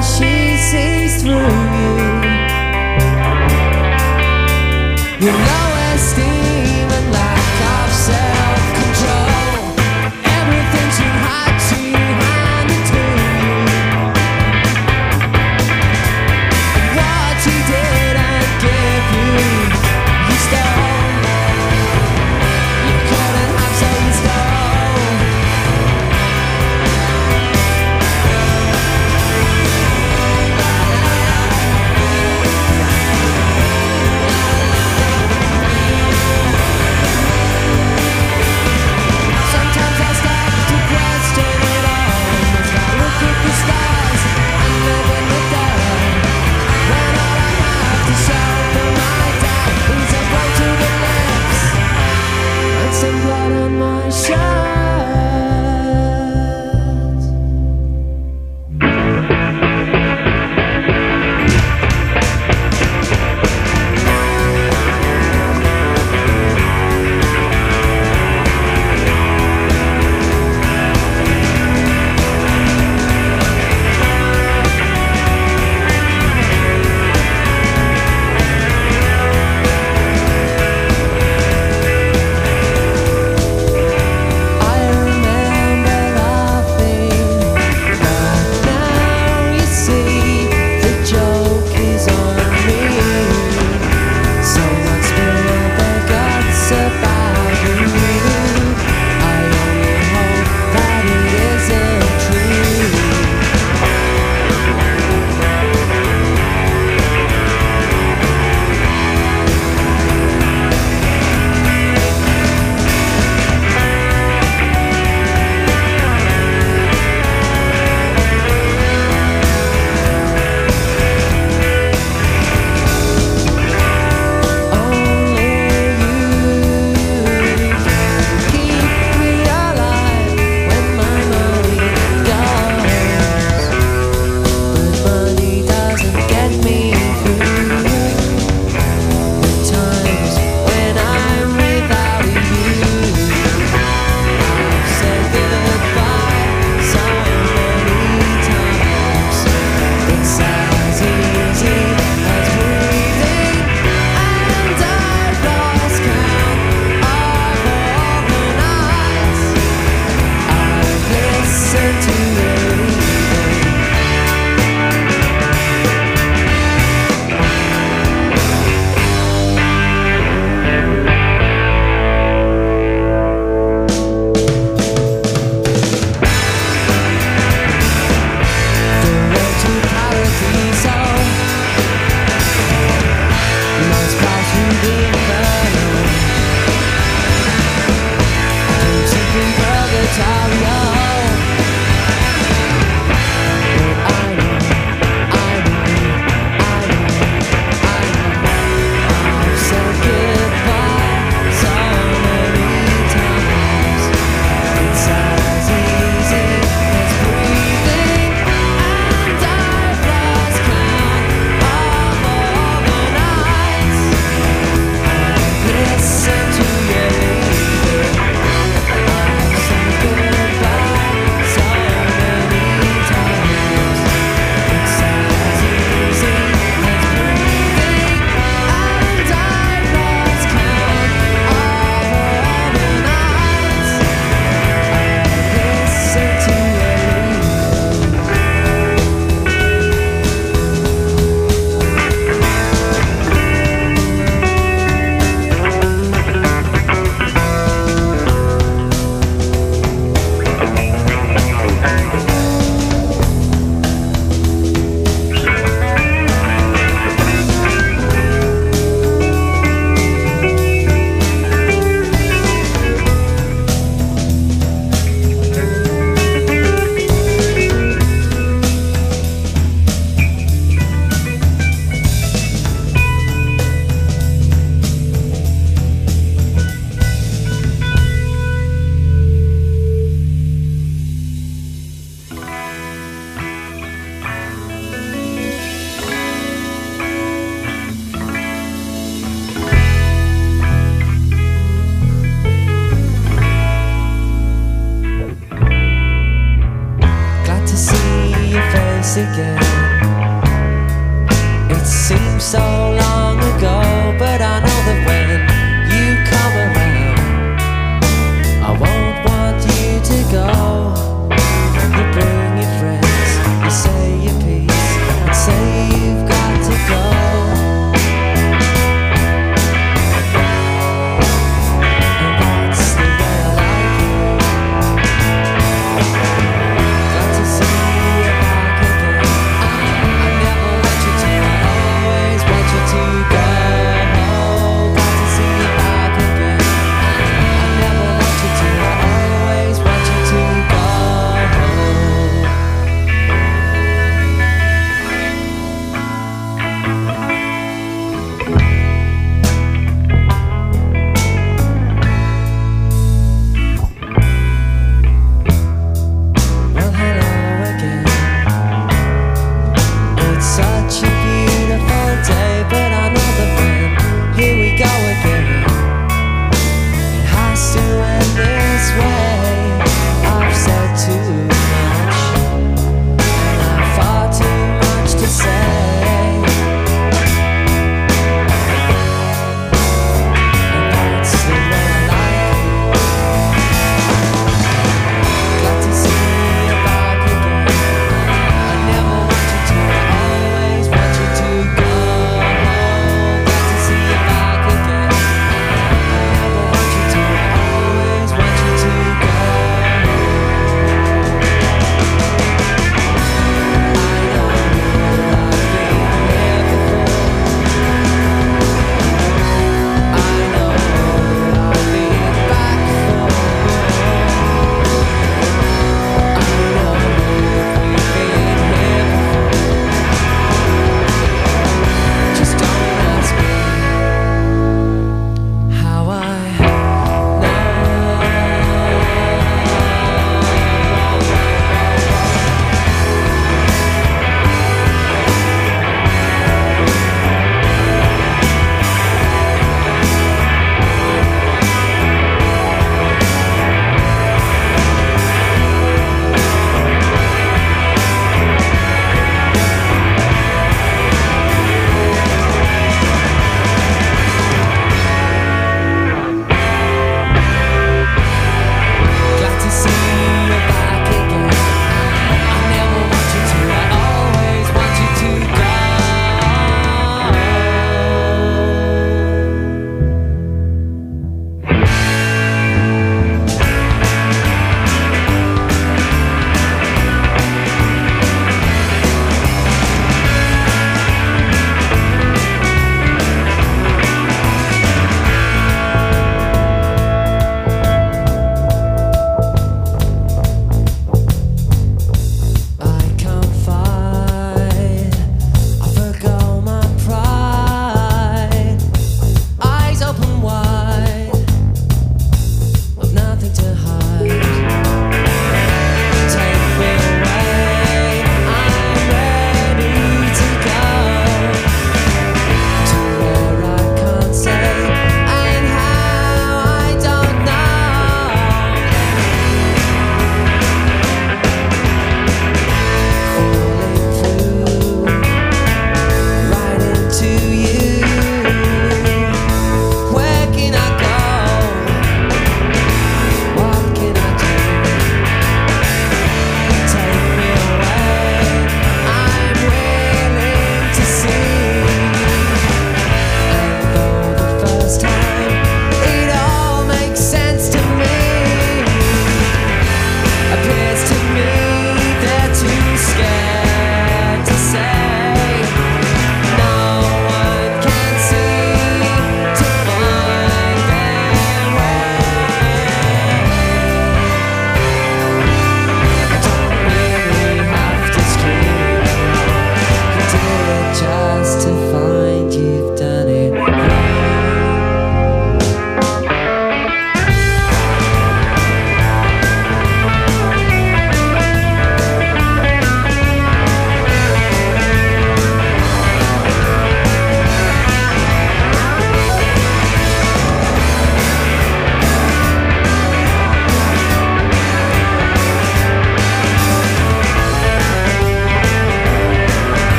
she sees through you. Your low esteem and lack of self-control, everything too hard to hand it to you. What he didn't give you, you stole. You couldn't have, so you stole. Sometimes I start to question it all, as I look at the stars and live in the dark. When all I have to show for my dad is a blow to the lips and some blood on my shirt. I remember laughing, but now you see the joke is on me. Someone spilled their guts about you. I only hope that it isn't true. Only you can keep me alive when my money goes. But money doesn't get me through the times when I'm without you. I've said goodbye so many times. It's as easy as breathing, and I've lost count of all the nights I've listened to you leaving. The road to Paradiso must pass through the inferno. I'm seeking purgatorio. But I know, I've said goodbye so many times. It's as easy as breathing, and I've lost count of all the nights I've listened to you leaving. I've said goodbye so many times. It's as easy as breathing, and I've lost count of all the nights I've listened to you leaving. Glad to see your face again. seems so long.